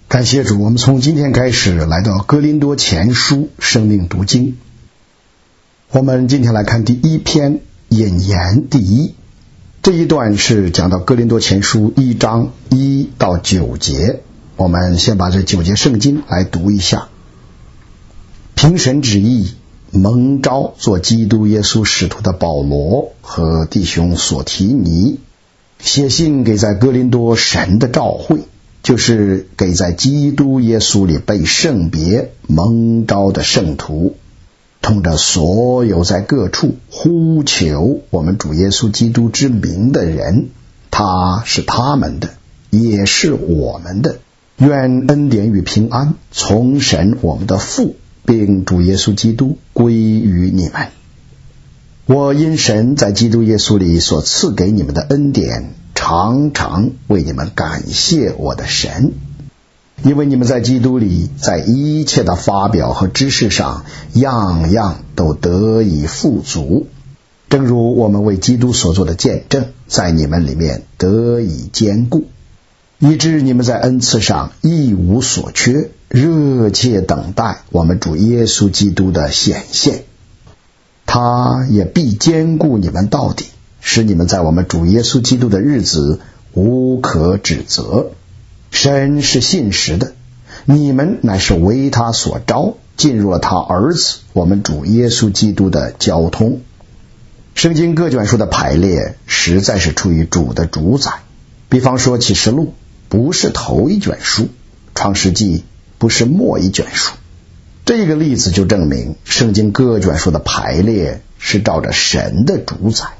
感谢主，我们从今天开始来到哥林多前书生命读经。我们今天来看第一篇引言第一，这一段是讲到哥林多前书1章1到9节。我们先把这9节圣经来读一下。凭神旨意蒙召做基督耶稣使徒的保罗和弟兄所提尼，写信给在哥林多神的召会，就是给在基督耶稣里被圣别蒙召的圣徒，通着所有在各处呼求我们主耶稣基督之名的人，他是他们的，也是我们的。愿恩典与平安从神我们的父并主耶稣基督归于你们。我因神在基督耶稣里所赐给你们的恩典，常常为你们感谢我的神，因为你们在基督里，在一切的发表和知识上，样样都得以富足，正如我们为基督所做的见证，在你们里面得以坚固，以致你们在恩赐上一无所缺，热切等待我们主耶稣基督的显现。他也必坚固你们到底，使你们在我们主耶稣基督的日子无可指责。神是信实的，你们乃是为他所招，进入了他儿子我们主耶稣基督的交通。圣经各卷书的排列实在是出于主的主宰，比方说启示录不是头一卷书，创世纪不是末一卷书。这个例子就证明圣经各卷书的排列是照着神的主宰。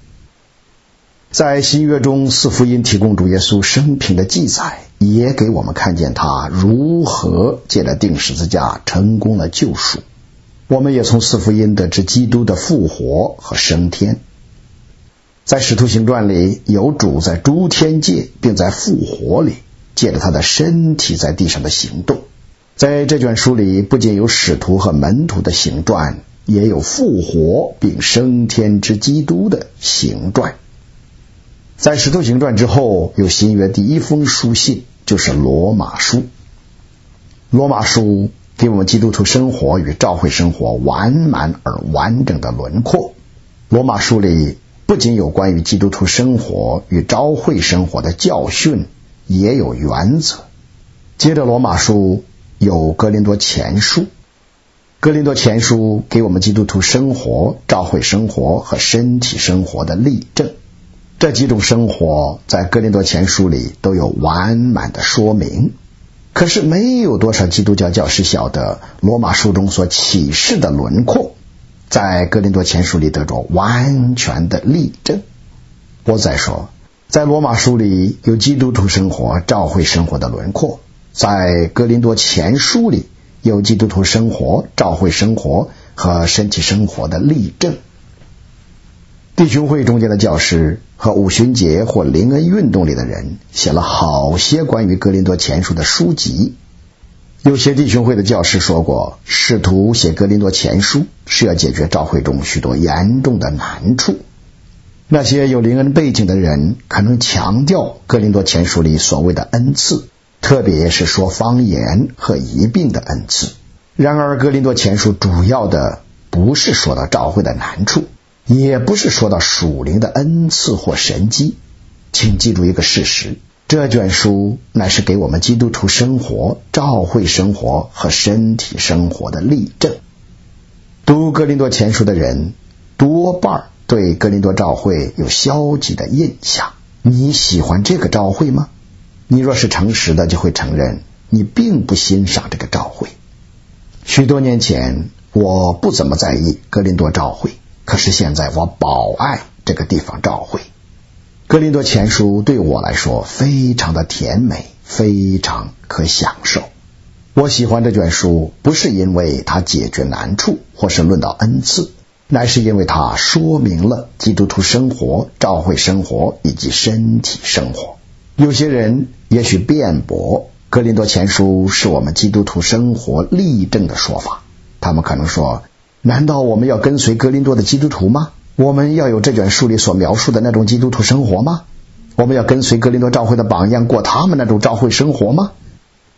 在新约中，四福音提供主耶稣生平的记载，也给我们看见他如何借着钉十字架成功了救赎。我们也从四福音得知基督的复活和升天。在使徒行传里，有主在诸天界并在复活里借着他的身体在地上的行动。在这卷书里，不仅有使徒和门徒的行传，也有复活并升天之基督的行传。在使徒行传之后，有新约第一封书信，就是罗马书。罗马书给我们基督徒生活与教会生活完满而完整的轮廓。罗马书里不仅有关于基督徒生活与教会生活的教训，也有原则。接着罗马书有哥林多前书。哥林多前书给我们基督徒生活、教会生活和身体生活的例证。这几种生活在哥林多前书里都有完满的说明，可是没有多少基督教教师晓得罗马书中所启示的轮廓在哥林多前书里得着完全的例证。我再说，在罗马书里有基督徒生活、教会生活的轮廓，在哥林多前书里有基督徒生活、教会生活和身体生活的例证。弟兄会中间的教师和五旬节或灵恩运动里的人写了好些关于哥林多前书的书籍。有些弟兄会的教师说过，使徒写哥林多前书是要解决教会中许多严重的难处。那些有灵恩背景的人可能强调哥林多前书里所谓的恩赐，特别是说方言和医病的恩赐。然而哥林多前书主要的不是说到教会的难处，也不是说到属灵的恩赐或神迹。请记住一个事实，这卷书乃是给我们基督徒生活、教会生活和身体生活的例证。读哥林多前书的人多半对哥林多教会有消极的印象。你喜欢这个教会吗？你若是诚实的，就会承认你并不欣赏这个教会。许多年前我不怎么在意哥林多教会，可是现在我保爱这个地方教会。哥林多前书对我来说非常的甜美，非常可享受。我喜欢这卷书，不是因为它解决难处或是论到恩赐，乃是因为它说明了基督徒生活、教会生活以及身体生活。有些人也许辩驳哥林多前书是我们基督徒生活例证的说法。他们可能说，难道我们要跟随哥林多的基督徒吗？我们要有这卷书里所描述的那种基督徒生活吗？我们要跟随哥林多教会的榜样，过他们那种教会生活吗？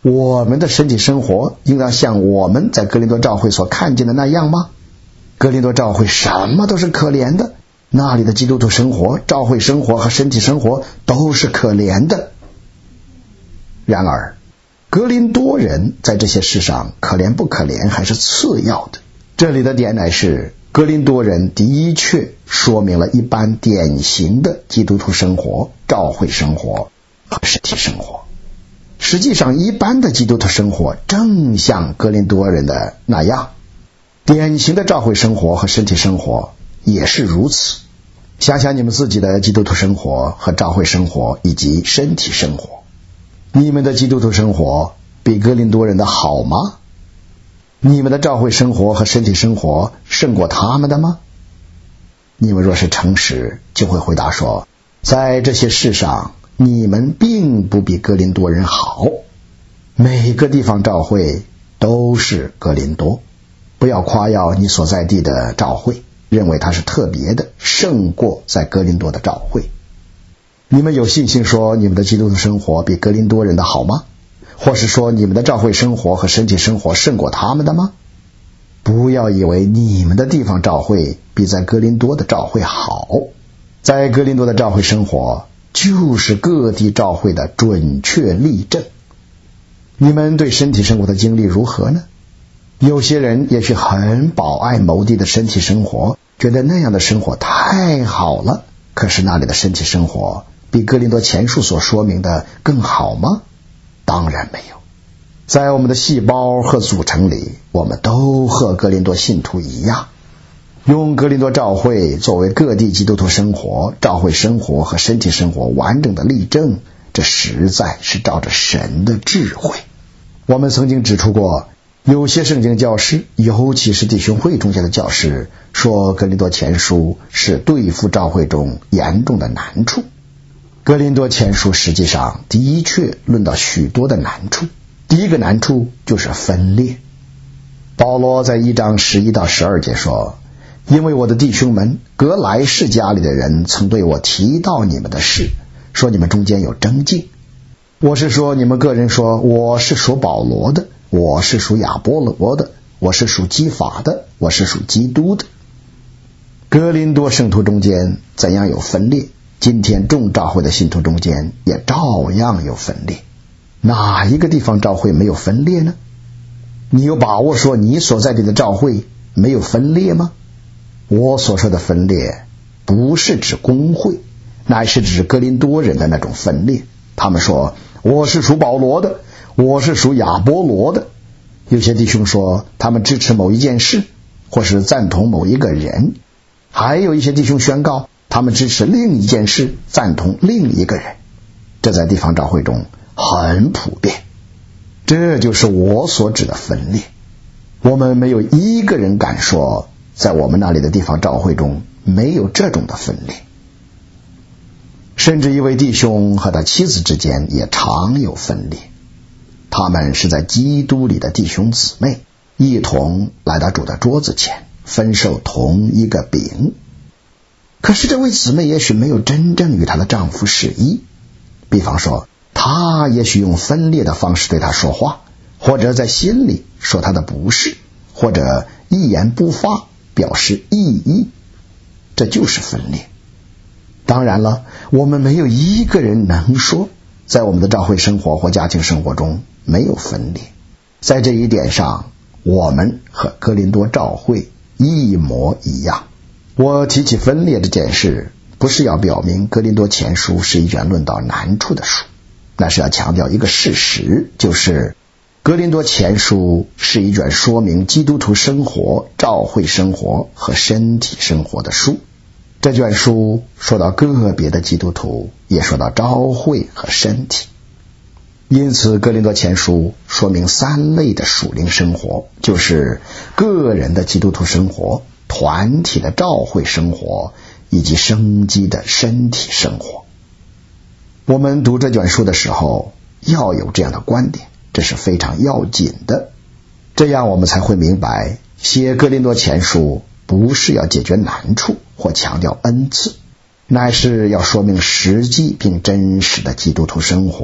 我们的身体生活应当像我们在哥林多教会所看见的那样吗？哥林多教会什么都是可怜的，那里的基督徒生活、教会生活和身体生活都是可怜的。然而哥林多人在这些事上可怜不可怜还是次要的，这里的点乃是哥林多人的确说明了一般典型的基督徒生活、教会生活和身体生活。实际上一般的基督徒生活正像哥林多人的那样，典型的教会生活和身体生活也是如此。想想你们自己的基督徒生活和教会生活以及身体生活，你们的基督徒生活比哥林多人的好吗？你们的教会生活和身体生活胜过他们的吗？你们若是诚实，就会回答说，在这些事上你们并不比哥林多人好。每个地方教会都是哥林多，不要夸耀你所在地的教会，认为它是特别的，胜过在哥林多的教会。你们有信心说你们的基督徒生活比哥林多人的好吗？或是说你们的教会生活和身体生活胜过他们的吗？不要以为你们的地方教会比在哥林多的教会好，在哥林多的教会生活就是各地教会的准确例证。你们对身体生活的经历如何呢？有些人也许很保爱某地的身体生活，觉得那样的生活太好了，可是那里的身体生活比哥林多前书所说明的更好吗？当然没有。在我们的细胞和组成里，我们都和哥林多信徒一样，用哥林多教会作为各地基督徒生活、教会生活和身体生活完整的例证，这实在是照着神的智慧。我们曾经指出过，有些圣经教师，尤其是弟兄会中间的教师，说哥林多前书是对付教会中严重的难处。哥林多前书实际上的确论到许多的难处，第一个难处就是分裂。保罗在1章11到12节说，因为我的弟兄们，格莱士家里的人曾对我提到你们的事，说你们中间有争竞。我是说你们个人说，我是属保罗的，我是属亚波罗的，我是属基法的，我是属基督的。哥林多圣徒中间怎样有分裂，今天众教会的信徒中间也照样有分裂。哪一个地方教会没有分裂呢？你有把握说你所在地的教会没有分裂吗？我所说的分裂不是指公会，乃是指哥林多人的那种分裂。他们说我是属保罗的，我是属亚波罗的。有些弟兄说他们支持某一件事，或是赞同某一个人，还有一些弟兄宣告他们支持另一件事，赞同另一个人。这在地方教会中很普遍，这就是我所指的分裂。我们没有一个人敢说在我们那里的地方教会中没有这种的分裂。甚至一位弟兄和他妻子之间也常有分裂，他们是在基督里的弟兄姊妹，一同来到主的桌子前，分受同一个饼。可是这位姊妹也许没有真正与她的丈夫是一，比方说她也许用分裂的方式对他说话，或者在心里说他的不是，或者一言不发表示异议，这就是分裂。当然了，我们没有一个人能说在我们的教会生活或家庭生活中没有分裂。在这一点上，我们和哥林多教会一模一样。我提起分裂这件事，不是要表明哥林多前书是一卷论到难处的书，那是要强调一个事实，就是哥林多前书是一卷说明基督徒生活、教会生活和身体生活的书。这卷书说到个别的基督徒，也说到教会和身体。因此哥林多前书说明3类的属灵生活，就是个人的基督徒生活、团体的教会生活以及生机的身体生活。我们读这卷书的时候要有这样的观点，这是非常要紧的，这样我们才会明白写哥林多前书不是要解决难处或强调恩赐，乃是要说明实际并真实的基督徒生活、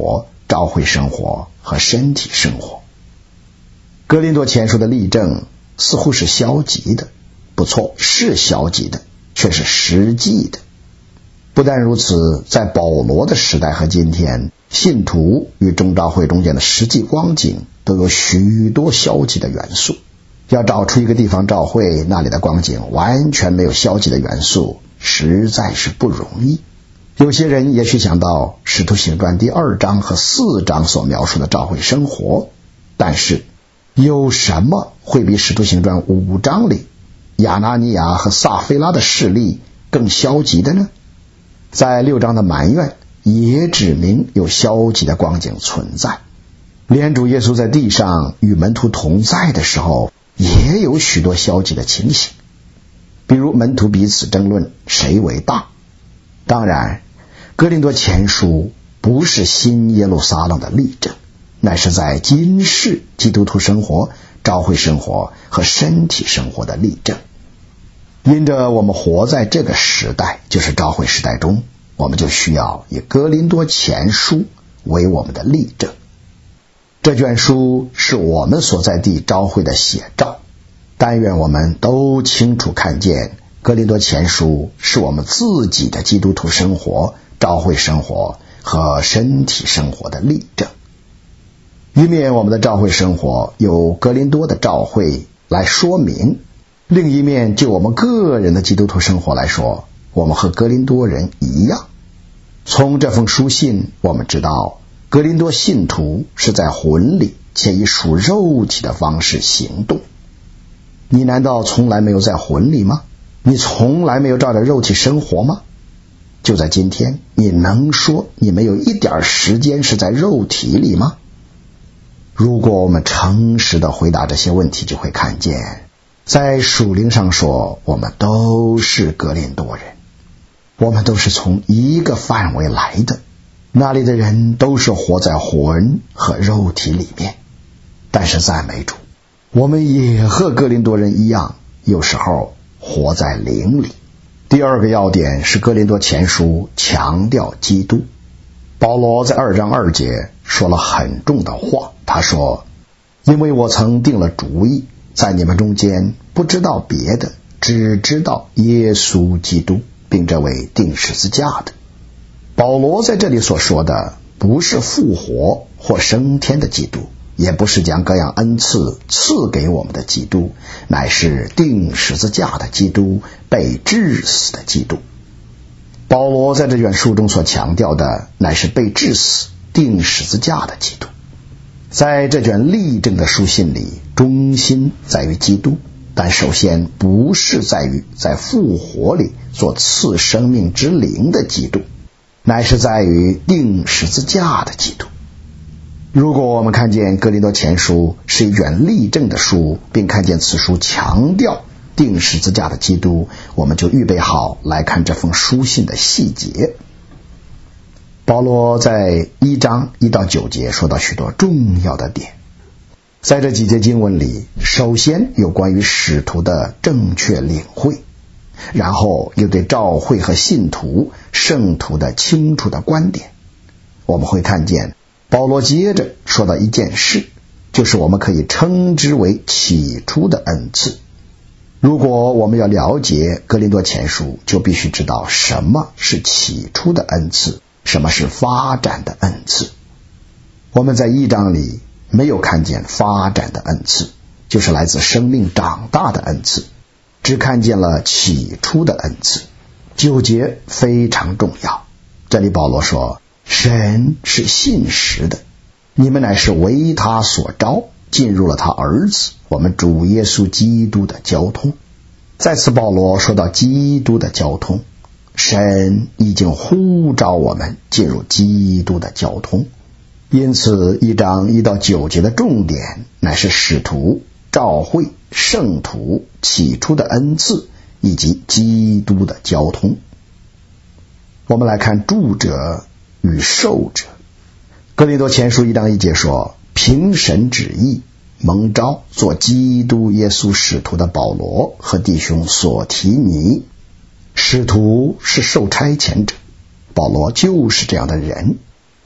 教会生活和身体生活。哥林多前书的例证似乎是消极的，不错，是消极的，却是实际的。不但如此，在保罗的时代和今天，信徒与众教会中间的实际光景都有许多消极的元素。要找出一个地方教会那里的光景完全没有消极的元素，实在是不容易。有些人也许想到使徒行传第2章和4章所描述的教会生活，但是有什么会比使徒行传5章里亚拿尼亚和撒非拉的事例更消极的呢？在6章的埋怨也指明有消极的光景存在。连主耶稣在地上与门徒同在的时候，也有许多消极的情形，比如门徒彼此争论谁为大。当然，哥林多前书不是新耶路撒冷的例证，乃是在今世基督徒生活、教会生活和身体生活的例证。因着我们活在这个时代，就是教会时代中，我们就需要以哥林多前书为我们的例证。这卷书是我们所在地教会的写照，但愿我们都清楚看见哥林多前书是我们自己的基督徒生活、教会生活和身体生活的例证。一面我们的教会生活有哥林多的教会来说明，另一面就我们个人的基督徒生活来说，我们和哥林多人一样。从这封书信我们知道，哥林多信徒是在魂里且以属肉体的方式行动。你难道从来没有在魂里吗？你从来没有照着肉体生活吗？就在今天，你能说你没有一点时间是在肉体里吗？如果我们诚实的回答这些问题，就会看见在属灵上说，我们都是哥林多人，我们都是从一个范围来的，那里的人都是活在魂和肉体里面。但是赞美主，我们也和哥林多人一样，有时候活在灵里。第二个要点是哥林多前书强调基督。保罗在2章2节说了很重的话，他说，因为我曾定了主意，在你们中间不知道别的，只知道耶稣基督，并这位钉十字架的。保罗在这里所说的不是复活或升天的基督，也不是将各样恩赐赐给我们的基督，乃是钉十字架的基督，被治死的基督。保罗在这卷书中所强调的乃是被治死、钉十字架的基督。在这卷例证的书信里，中心在于基督，但首先不是在于在复活里所赐生命之灵的基督，乃是在于钉十字架的基督。如果我们看见哥林多前书是一卷例证的书，并看见此书强调钉十字架的基督，我们就预备好来看这封书信的细节。保罗在1章1到9节说到许多重要的点。在这几节经文里，首先有关于使徒的正确领会，然后又对教会和信徒、圣徒的清楚的观点。我们会看见保罗接着说到一件事，就是我们可以称之为起初的恩赐。如果我们要了解哥林多前书，就必须知道什么是起初的恩赐，什么是发展的恩赐。我们在1章里没有看见发展的恩赐，就是来自生命长大的恩赐，只看见了起初的恩赐。9节非常重要，这里保罗说，神是信实的，你们乃是为他所招，进入了他儿子我们主耶稣基督的交通。再次保罗说到基督的交通，神已经呼召我们进入基督的交通。因此1章1到9节的重点乃是使徒、教会、圣徒起初的恩赐以及基督的交通。我们来看著者与受者。哥林多前书1章1节说，凭神旨意蒙召做基督耶稣使徒的保罗和弟兄所提尼。使徒是受差遣者，保罗就是这样的人。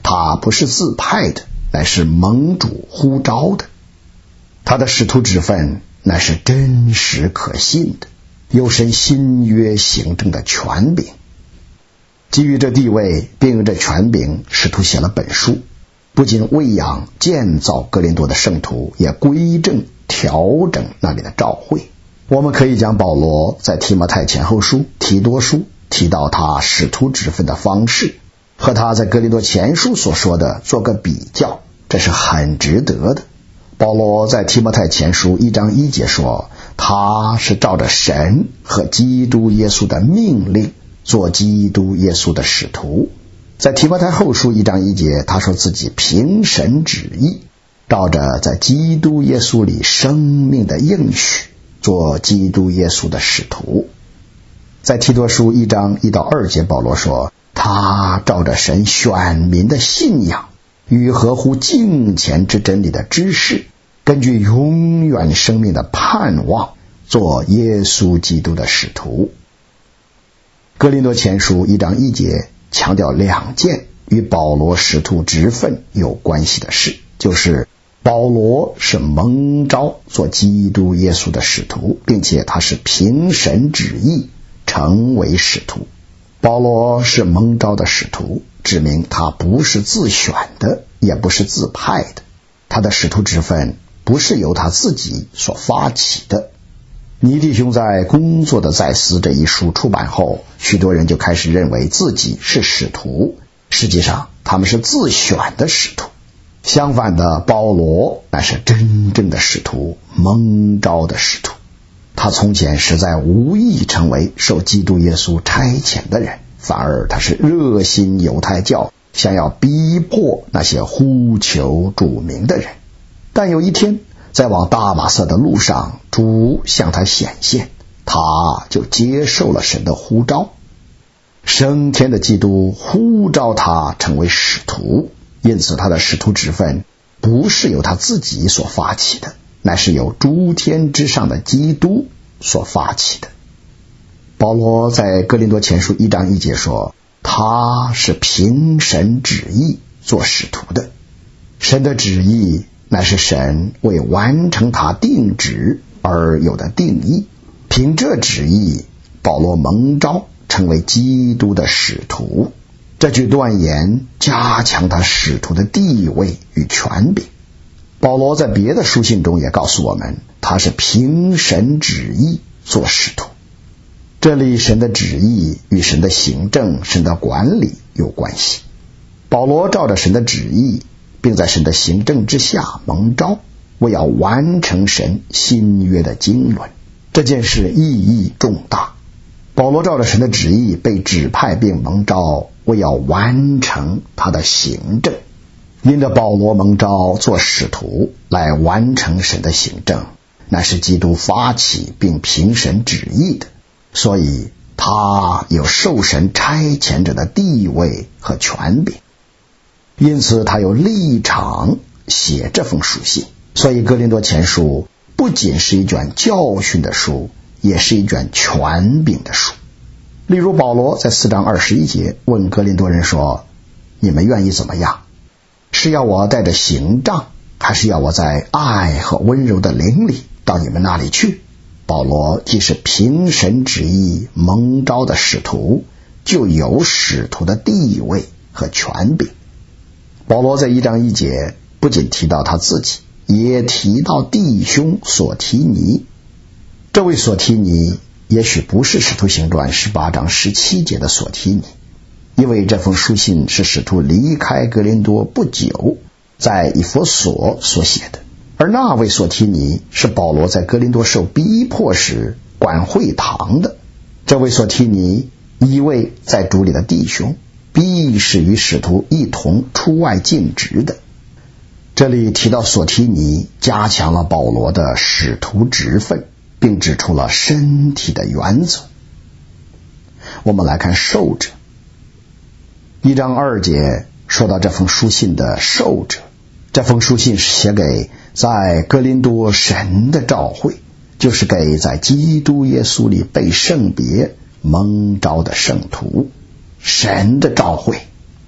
他不是自派的，乃是蒙主呼召的。他的使徒之分乃是真实可信的，有神新约行政的权柄。基于这地位并用这权柄，使徒写了本书，不仅喂养建造哥林多的圣徒，也规正调整那里的教会。我们可以将保罗在提摩太前后书、提多书提到他使徒之分的方式和他在哥林多前书所说的做个比较，这是很值得的。保罗在提摩太前书1章1节说，他是照着神和基督耶稣的命令做基督耶稣的使徒。在提摩太后书1章1节，他说自己凭神旨意，照着在基督耶稣里生命的应许做基督耶稣的使徒。在提多书1章1到2节，保罗说，他照着神选民的信仰与合乎敬虔之真理的知识，根据永远生命的盼望做耶稣基督的使徒。哥林多前书1章1节强调2件与保罗使徒职分有关系的事，就是保罗是蒙召做基督耶稣的使徒，并且他是凭神旨意成为使徒。保罗是蒙召的使徒，指明他不是自选的，也不是自派的，他的使徒职分不是由他自己所发起的。倪弟兄在《工作的再思》这一书出版后，许多人就开始认为自己是使徒，实际上他们是自选的使徒。相反的，保罗乃是真正的使徒，蒙召的使徒。他从前实在无意成为受基督耶稣差遣的人，反而他是热心犹太教，想要逼迫那些呼求主名的人。但有一天，在往大马色的路上，主向他显现，他就接受了神的呼召。升天的基督呼召他成为使徒，因此他的使徒职分不是由他自己所发起的，乃是由诸天之上的基督所发起的。保罗在哥林多前书1章1节说，他是凭神旨意做使徒的。神的旨意乃是神为完成他定旨而有的定义，凭这旨意，保罗蒙召成为基督的使徒。这句断言加强他使徒的地位与权柄。保罗在别的书信中也告诉我们，他是凭神旨意做使徒。这里神的旨意与神的行政、神的管理有关系。保罗照着神的旨意，并在神的行政之下蒙召，为要完成神新约的经纶。这件事意义重大。保罗照着神的旨意被指派并蒙召，为要完成他的行政。因着保罗蒙召做使徒来完成神的行政，乃是基督发起并凭神旨意的，所以他有受神差遣者的地位和权柄，因此他有立场写这封书信。所以哥林多前书不仅是一卷教训的书，也是一卷权柄的书。例如保罗在4章21节问哥林多人说，你们愿意怎么样？是要我带着刑杖，还是要我在爱和温柔的灵里到你们那里去？保罗既是凭神旨意蒙召的使徒，就有使徒的地位和权柄。保罗在1章1节不仅提到他自己，也提到弟兄所提尼。这位所提尼也许不是使徒行传18章17节的所提尼，因为这封书信是使徒离开哥林多不久在以弗所所写的，而那位所提尼是保罗在哥林多受逼迫时管会堂的。这位所提尼一位在主里的弟兄，必是与使徒一同出外尽职的。这里提到所提尼，加强了保罗的使徒职分，并指出了身体的原则。我们来看受者。1章2节说到这封书信的受者，这封书信是写给在哥林多神的召会，就是给在基督耶稣里被圣别蒙召的圣徒。神的召会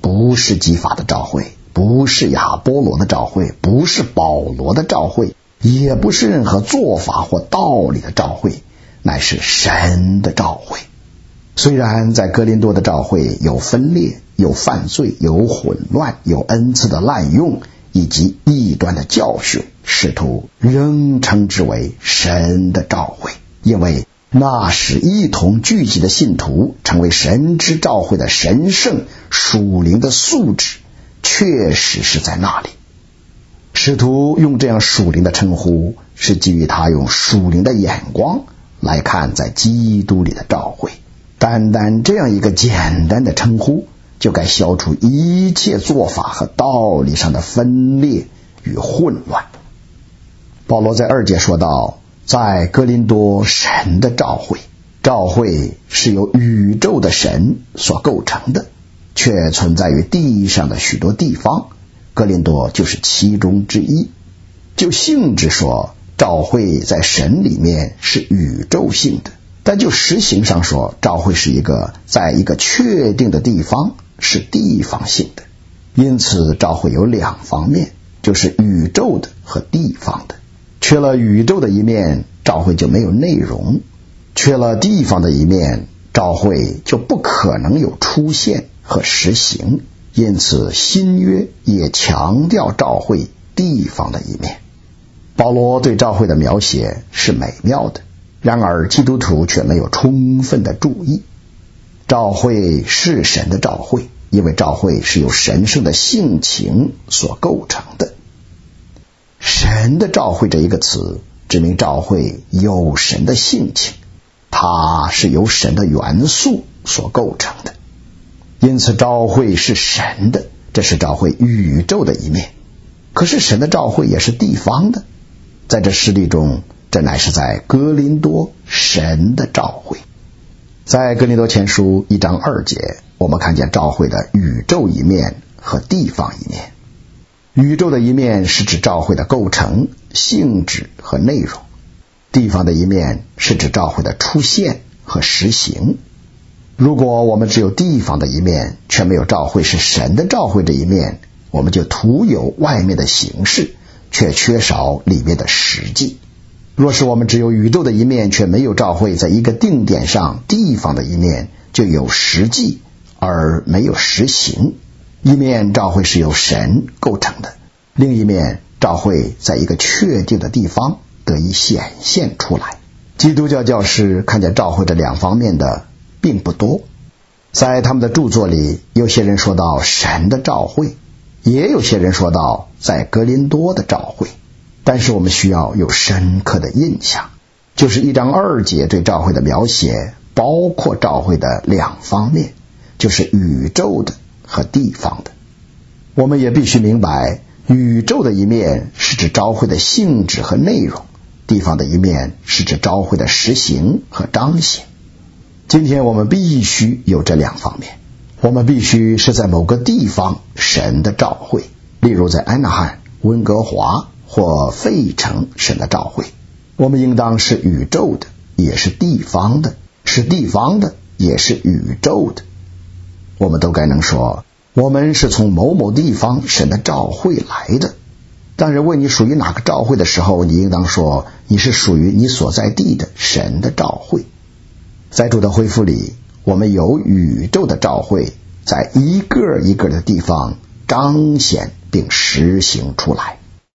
不是基法的召会，不是亚波罗的召会，不是保罗的召会，也不是任何做法或道理的召会，乃是神的召会。虽然在哥林多的召会有分裂，有犯罪，有混乱，有恩赐的滥用，以及异端的教训，使徒仍称之为神的召会，因为那使一同聚集的信徒成为神之召会的神圣属灵的素质，确实是在那里。使徒用这样属灵的称呼，是基于他用属灵的眼光来看在基督里的召会。单单这样一个简单的称呼，就该消除一切做法和道理上的分裂与混乱。保罗在2节说到，在哥林多神的召会，召会是由宇宙的神所构成的，却存在于地上的许多地方，哥林多就是其中之一。就性质说，召会在神里面是宇宙性的，但就实行上说，召会是在一个确定的地方，是地方性的。因此召会有2方面，就是宇宙的和地方的。缺了宇宙的一面，召会就没有内容；缺了地方的一面，召会就不可能有出现和实行。因此新约也强调召会地方的一面。保罗对召会的描写是美妙的，然而基督徒却没有充分的注意。召会是神的召会，因为召会是由神圣的性情所构成的。神的召会这一个词指明召会有神的性情，它是由神的元素所构成的。因此召会是神的，这是召会宇宙的一面。可是神的召会也是地方的，在这实例中，这乃是在哥林多神的召会。在哥林多前书1章2节，我们看见召会的宇宙一面和地方一面。宇宙的一面是指召会的构成、性质和内容，地方的一面是指召会的出现和实行。如果我们只有地方的一面，却没有召会是神的召会这一面，我们就徒有外面的形式，却缺少里面的实际。若是我们只有宇宙的一面，却没有召会在一个定点上地方的一面，就有实际而没有实行。一面召会是由神构成的，另一面召会在一个确定的地方得以显现出来。基督教教师看见召会这2方面的并不多，在他们的著作里，有些人说到神的召会，也有些人说到在哥林多的召会。但是我们需要有深刻的印象，就是1章2节对召会的描写包括召会的2方面，就是宇宙的和地方的。我们也必须明白，宇宙的一面是指召会的性质和内容，地方的一面是指召会的实行和彰显。今天我们必须有这2方面，我们必须是在某个地方神的召会，例如在安纳汉、温哥华或费城神的召会。我们应当是宇宙的，也是地方的，是地方的，也是宇宙的。我们都该能说，我们是从某某地方神的召会来的。当人问你属于哪个召会的时候，你应当说你是属于你所在地的神的召会。在主的恢复里，我们有宇宙的召会在一个一个的地方彰显并实行出来。